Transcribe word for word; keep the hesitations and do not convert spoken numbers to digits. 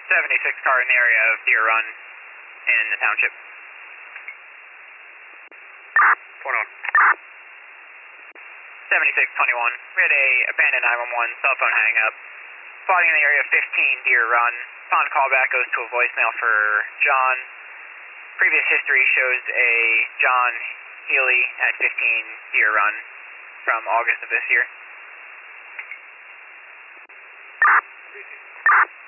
seventy-six car in the area of Deer Run in the township. twenty-one. seventy-six twenty-one. We had a abandoned nine one one cell phone hang up. Spotting in the area of fifteen Deer Run. Upon callback goes to a voicemail for John. Previous history shows a John Healy at fifteen Deer Run from August of this year.